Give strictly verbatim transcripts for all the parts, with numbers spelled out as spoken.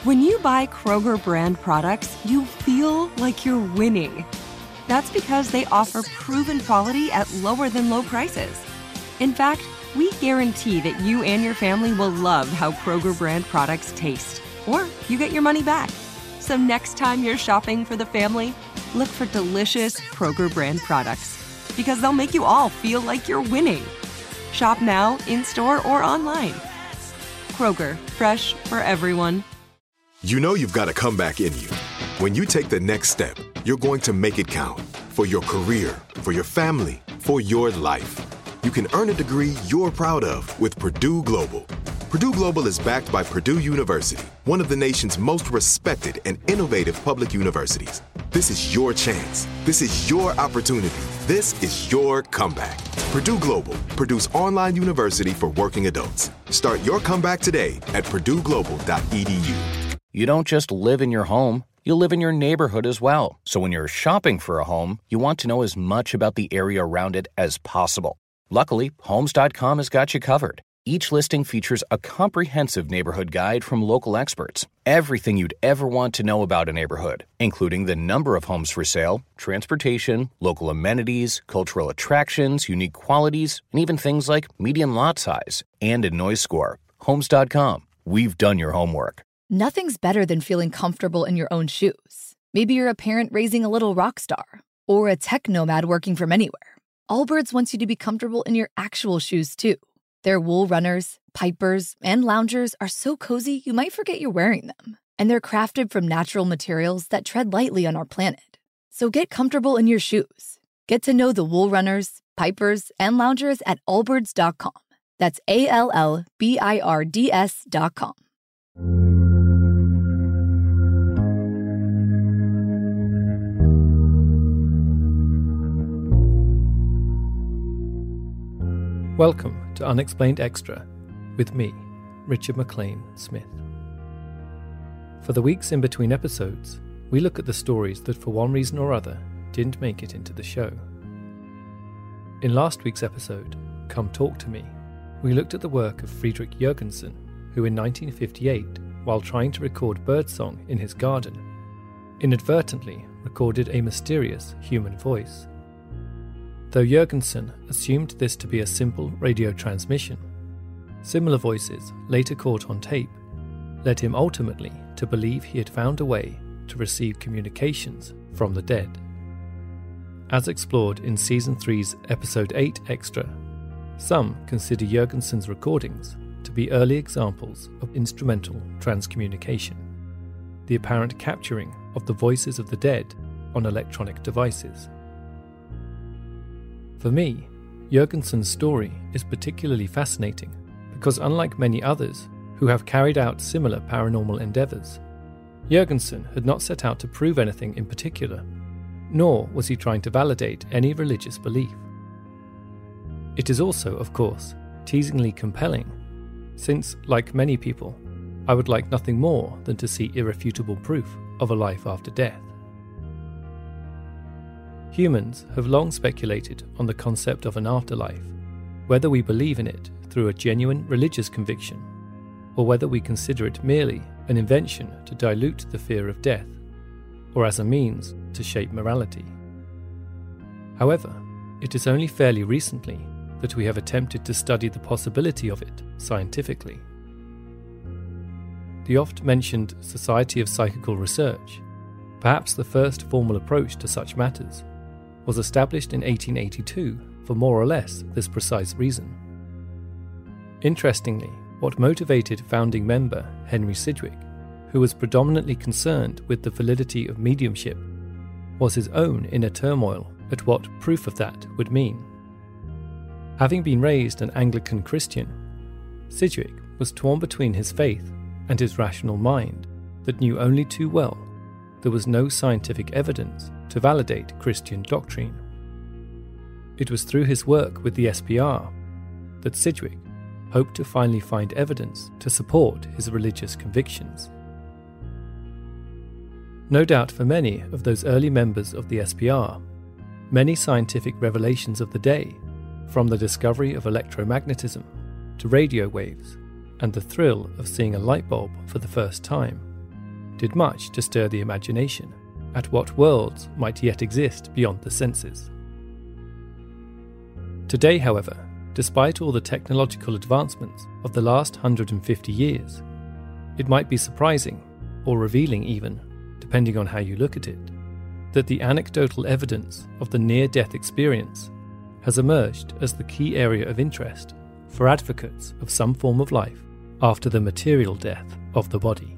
When you buy Kroger brand products, you feel like you're winning. That's because they offer proven quality at lower than low prices. In fact, we guarantee that you and your family will love how Kroger brand products taste, or you get your money back. So next time you're shopping for the family, look for delicious Kroger brand products, because they'll make you all feel like you're winning. Shop now, in-store, or online. Kroger, fresh for everyone. You know you've got a comeback in you. When you take the next step, you're going to make it count. For your career, for your family, for your life. You can earn a degree you're proud of with Purdue Global. Purdue Global is backed by Purdue University, one of the nation's most respected and innovative public universities. This is your chance. This is your opportunity. This is your comeback. Purdue Global, Purdue's online university for working adults. Start your comeback today at purdue global dot e d u. You don't just live in your home, you live in your neighborhood as well. So when you're shopping for a home, you want to know as much about the area around it as possible. Luckily, Homes dot com has got you covered. Each listing features a comprehensive neighborhood guide from local experts. Everything you'd ever want to know about a neighborhood, including the number of homes for sale, transportation, local amenities, cultural attractions, unique qualities, and even things like median lot size and a noise score. Homes dot com. We've done your homework. Nothing's better than feeling comfortable in your own shoes. Maybe you're a parent raising a little rock star, or a tech nomad working from anywhere. Allbirds wants you to be comfortable in your actual shoes, too. Their wool runners, pipers, and loungers are so cozy you might forget you're wearing them. And they're crafted from natural materials that tread lightly on our planet. So get comfortable in your shoes. Get to know the wool runners, pipers, and loungers at allbirds dot com. That's A L L B I R D S dot com. Welcome to Unexplained Extra, with me, Richard McLean Smith. For the weeks in between episodes, we look at the stories that for one reason or other didn't make it into the show. In last week's episode, Come Talk to Me, we looked at the work of Friedrich Jürgensen, who in nineteen fifty-eight, while trying to record birdsong in his garden, inadvertently recorded a mysterious human voice. Though Jürgensen assumed this to be a simple radio transmission, similar voices later caught on tape led him ultimately to believe he had found a way to receive communications from the dead. As explored in Season three's Episode eight Extra, some consider Jürgensen's recordings to be early examples of instrumental transcommunication, the apparent capturing of the voices of the dead on electronic devices. For me, Jürgensen's story is particularly fascinating because unlike many others who have carried out similar paranormal endeavours, Jürgensen had not set out to prove anything in particular, nor was he trying to validate any religious belief. It is also, of course, teasingly compelling, since, like many people, I would like nothing more than to see irrefutable proof of a life after death. Humans have long speculated on the concept of an afterlife, whether we believe in it through a genuine religious conviction, or whether we consider it merely an invention to dilute the fear of death, or as a means to shape morality. However, it is only fairly recently that we have attempted to study the possibility of it scientifically. The oft-mentioned Society of Psychical Research, perhaps the first formal approach to such matters, was established in eighteen eighty-two for more or less this precise reason. Interestingly, what motivated founding member Henry Sidgwick, who was predominantly concerned with the validity of mediumship, was his own inner turmoil at what proof of that would mean. Having been raised an Anglican Christian, Sidgwick was torn between his faith and his rational mind that knew only too well there was no scientific evidence to validate Christian doctrine. It was through his work with the S P R that Sidgwick hoped to finally find evidence to support his religious convictions. No doubt for many of those early members of the S P R, many scientific revelations of the day, from the discovery of electromagnetism to radio waves and the thrill of seeing a light bulb for the first time, did much to stir the imagination at what worlds might yet exist beyond the senses. Today, however, despite all the technological advancements of the last one hundred fifty years, it might be surprising, or revealing even, depending on how you look at it, that the anecdotal evidence of the near-death experience has emerged as the key area of interest for advocates of some form of life after the material death of the body.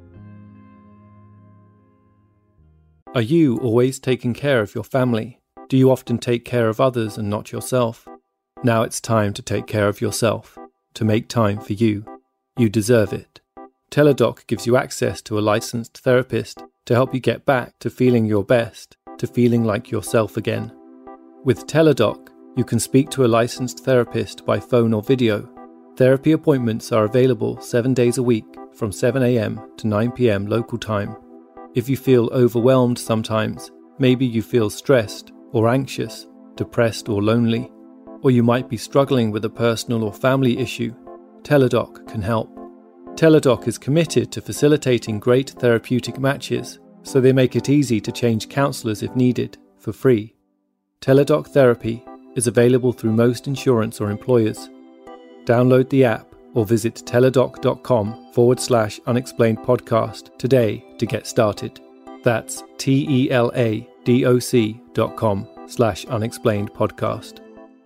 Are you always taking care of your family? Do you often take care of others and not yourself? Now it's time to take care of yourself, to make time for you. You deserve it. Teladoc gives you access to a licensed therapist to help you get back to feeling your best, to feeling like yourself again. With Teladoc, you can speak to a licensed therapist by phone or video. Therapy appointments are available seven days a week from seven a.m. to nine p.m. local time. If you feel overwhelmed sometimes, maybe you feel stressed or anxious, depressed or lonely, or you might be struggling with a personal or family issue, Teladoc can help. Teladoc is committed to facilitating great therapeutic matches, so they make it easy to change counsellors if needed, for free. Teladoc Therapy is available through most insurance or employers. Download the app or visit teladoc.com forward slash unexplained podcast today to get started. That's T-E-L-A-D-O-C dot com slash unexplained podcast.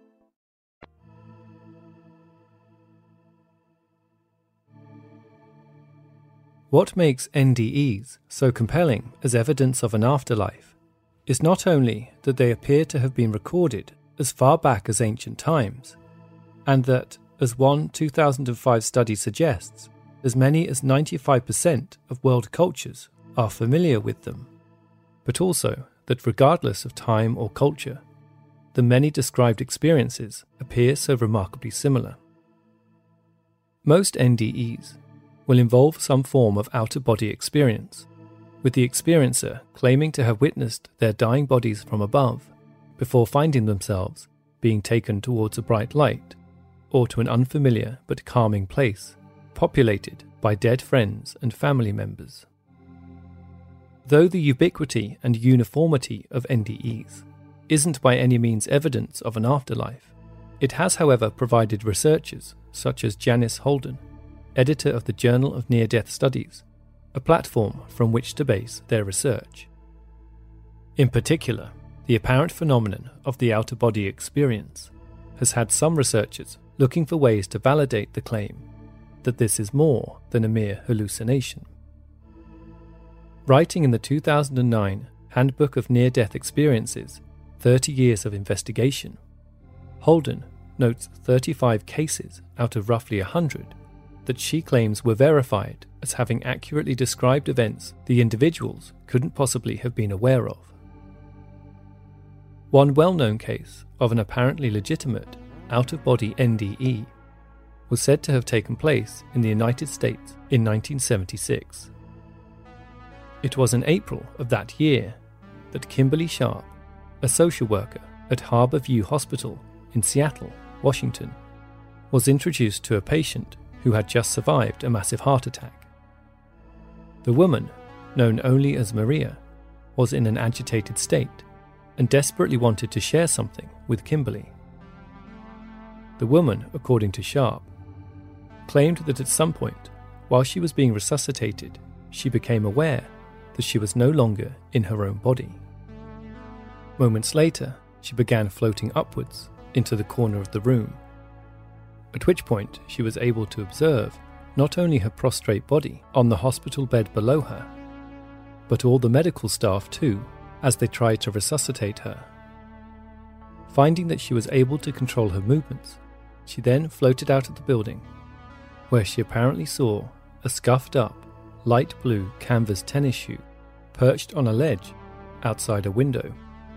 What makes N D Es so compelling as evidence of an afterlife is not only that they appear to have been recorded as far back as ancient times, and that, as one two thousand five study suggests, as many as ninety-five percent of world cultures are familiar with them, but also that regardless of time or culture, the many described experiences appear so remarkably similar. Most N D Es will involve some form of out-of-body experience, with the experiencer claiming to have witnessed their dying bodies from above before finding themselves being taken towards a bright light or to an unfamiliar but calming place populated by dead friends and family members. Though the ubiquity and uniformity of N D Es isn't by any means evidence of an afterlife, it has, however, provided researchers such as Janice Holden, editor of the Journal of Near-Death Studies, a platform from which to base their research. In particular, the apparent phenomenon of the out-of-body experience has had some researchers looking for ways to validate the claim that this is more than a mere hallucination. Writing in the two thousand nine Handbook of Near-Death Experiences, thirty years of Investigation, Holden notes thirty-five cases out of roughly one hundred that she claims were verified as having accurately described events the individuals couldn't possibly have been aware of. One well-known case of an apparently legitimate out-of-body N D E was said to have taken place in the United States in nineteen seventy-six. It was in April of that year that Kimberly Sharp, a social worker at Harbor View Hospital in Seattle, Washington, was introduced to a patient who had just survived a massive heart attack. The woman, known only as Maria, was in an agitated state and desperately wanted to share something with Kimberly. The woman, according to Sharp, claimed that at some point, while she was being resuscitated, she became aware that she was no longer in her own body. Moments later, she began floating upwards into the corner of the room, at which point she was able to observe not only her prostrate body on the hospital bed below her, but all the medical staff too, as they tried to resuscitate her. Finding that she was able to control her movements, she then floated out of the building, where she apparently saw a scuffed up, light blue canvas tennis shoe perched on a ledge outside a window.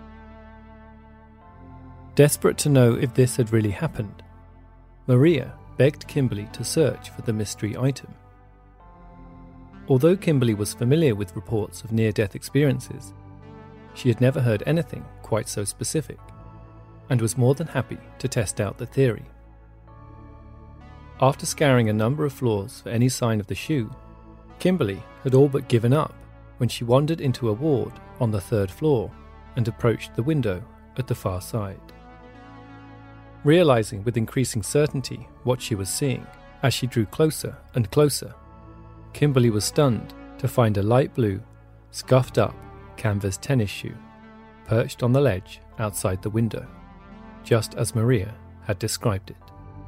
Desperate to know if this had really happened, Maria begged Kimberly to search for the mystery item. Although Kimberly was familiar with reports of near-death experiences, she had never heard anything quite so specific, and was more than happy to test out the theory. After scouring a number of floors for any sign of the shoe, Kimberly had all but given up when she wandered into a ward on the third floor and approached the window at the far side. Realizing with increasing certainty what she was seeing as she drew closer and closer, Kimberly was stunned to find a light blue, scuffed up canvas tennis shoe perched on the ledge outside the window, just as Maria had described it.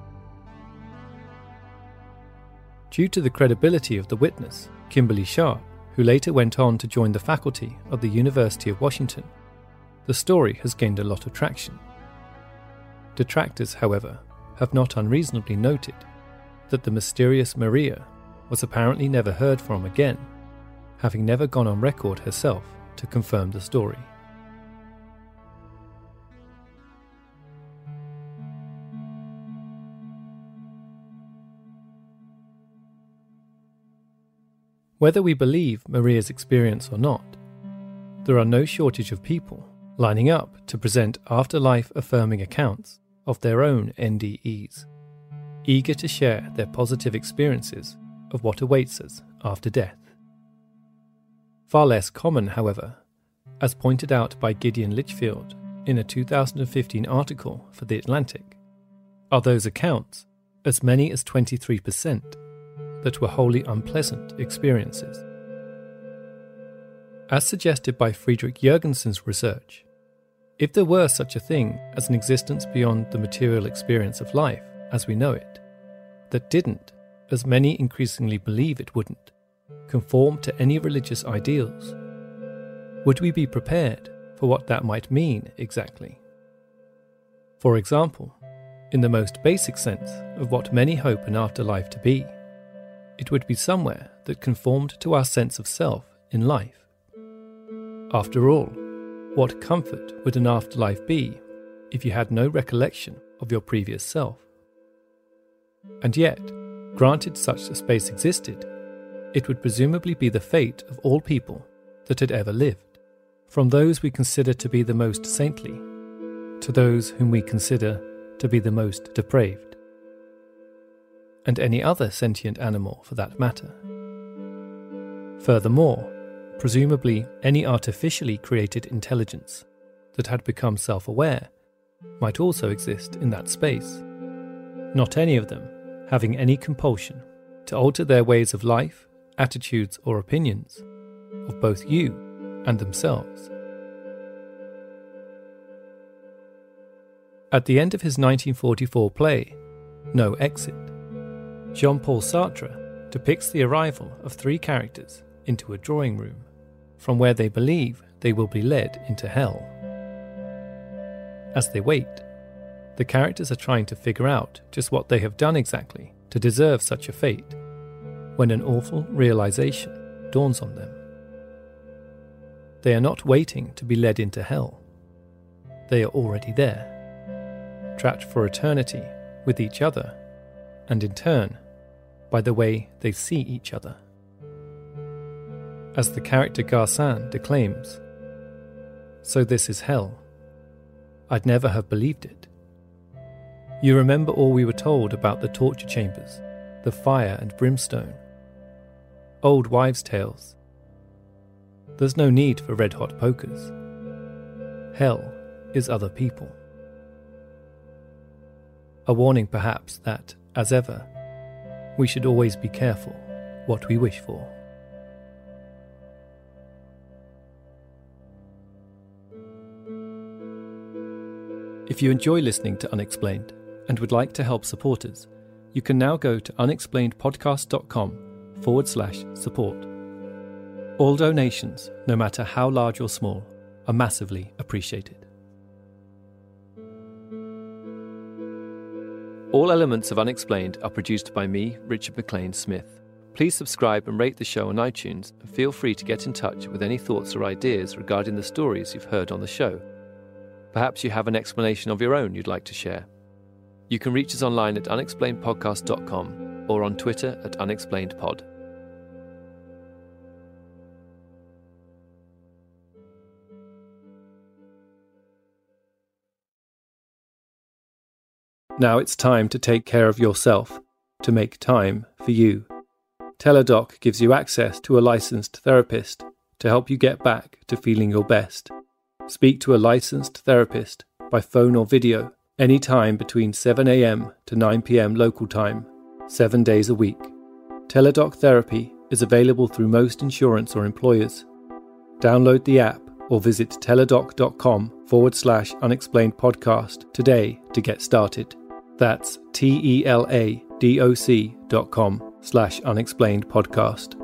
Due to the credibility of the witness, Kimberly Sharp, who later went on to join the faculty of the University of Washington, the story has gained a lot of traction. Detractors, however, have not unreasonably noted that the mysterious Maria was apparently never heard from again, having never gone on record herself to confirm the story. Whether we believe Maria's experience or not, there are no shortage of people lining up to present afterlife-affirming accounts of their own N D Es, eager to share their positive experiences of what awaits us after death. Far less common, however, as pointed out by Gideon Litchfield in a two thousand fifteen article for The Atlantic, are those accounts, as many as twenty-three percent, that were wholly unpleasant experiences. As suggested by Friedrich Jürgensen's research, if there were such a thing as an existence beyond the material experience of life as we know it, that didn't, as many increasingly believe it wouldn't, conform to any religious ideals, would we be prepared for what that might mean exactly? For example, in the most basic sense of what many hope an afterlife to be, it would be somewhere that conformed to our sense of self in life. After all, what comfort would an afterlife be if you had no recollection of your previous self? And yet, granted such a space existed, it would presumably be the fate of all people that had ever lived, from those we consider to be the most saintly, to those whom we consider to be the most depraved, and any other sentient animal for that matter. Furthermore, presumably any artificially created intelligence that had become self-aware might also exist in that space, not any of them having any compulsion to alter their ways of life, attitudes or opinions of both you and themselves. At the end of his nineteen forty-four play, No Exit, Jean-Paul Sartre depicts the arrival of three characters into a drawing room, from where they believe they will be led into hell. As they wait, the characters are trying to figure out just what they have done exactly to deserve such a fate, when an awful realization dawns on them. They are not waiting to be led into hell. They are already there, trapped for eternity with each other, and in turn, by the way they see each other. As the character Garcin declaims, "So this is hell. I'd never have believed it. You remember all we were told about the torture chambers, the fire and brimstone, old wives' tales. There's no need for red-hot pokers. Hell is other people." A warning perhaps that, as ever, we should always be careful what we wish for. If you enjoy listening to Unexplained and would like to help support us, you can now go to unexplainedpodcast.com forward slash support. All donations, no matter how large or small, are massively appreciated. All elements of Unexplained are produced by me, Richard McLean Smith. Please subscribe and rate the show on iTunes, and feel free to get in touch with any thoughts or ideas regarding the stories you've heard on the show. Perhaps you have an explanation of your own you'd like to share. You can reach us online at unexplained podcast dot com or on Twitter at unexplainedpod. Now it's time to take care of yourself, to make time for you. Teladoc gives you access to a licensed therapist to help you get back to feeling your best. Speak to a licensed therapist by phone or video anytime between seven a.m. to nine p.m. local time, seven days a week. Teladoc Therapy is available through most insurance or employers. Download the app or visit teladoc.com forward slash unexplained podcast today to get started. That's T-E-L-A-D-O-C dot com slash unexplained podcast.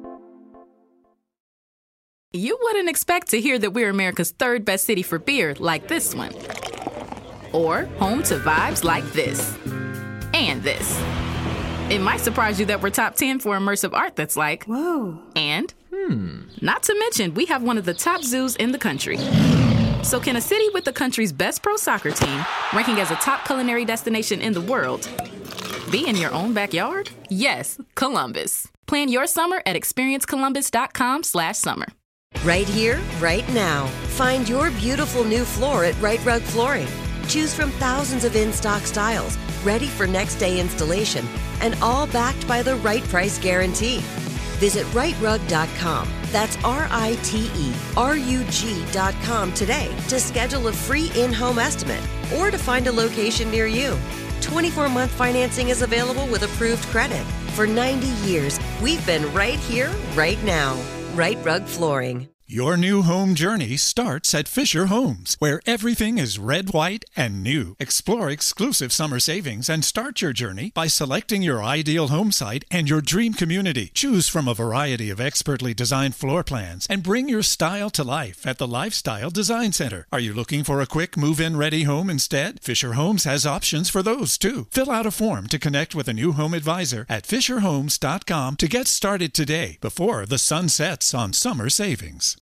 You wouldn't expect to hear that we're America's third best city for beer like this one. Or home to vibes like this. And this. It might surprise you that we're top ten for immersive art that's like, whoa. And, hmm. Not to mention, we have one of the top zoos in the country. So can a city with the country's best pro soccer team, ranking as a top culinary destination in the world, be in your own backyard? Yes, Columbus. Plan your summer at experiencecolumbus.com slash summer. Right here, right now. Find your beautiful new floor at Right Rug Flooring. Choose from thousands of in-stock styles, ready for next day installation, and all backed by the right price guarantee. Visit right rug dot com. That's R I T E R U G dot com today to schedule a free in-home estimate or to find a location near you. twenty-four month financing is available with approved credit. For ninety years, we've been right here, right now. Right Rug Flooring. Your new home journey starts at Fisher Homes, where everything is red, white, and new. Explore exclusive summer savings and start your journey by selecting your ideal home site and your dream community. Choose from a variety of expertly designed floor plans and bring your style to life at the Lifestyle Design Center. Are you looking for a quick move-in ready home instead? Fisher Homes has options for those too. Fill out a form to connect with a new home advisor at fisher homes dot com to get started today before the sun sets on summer savings.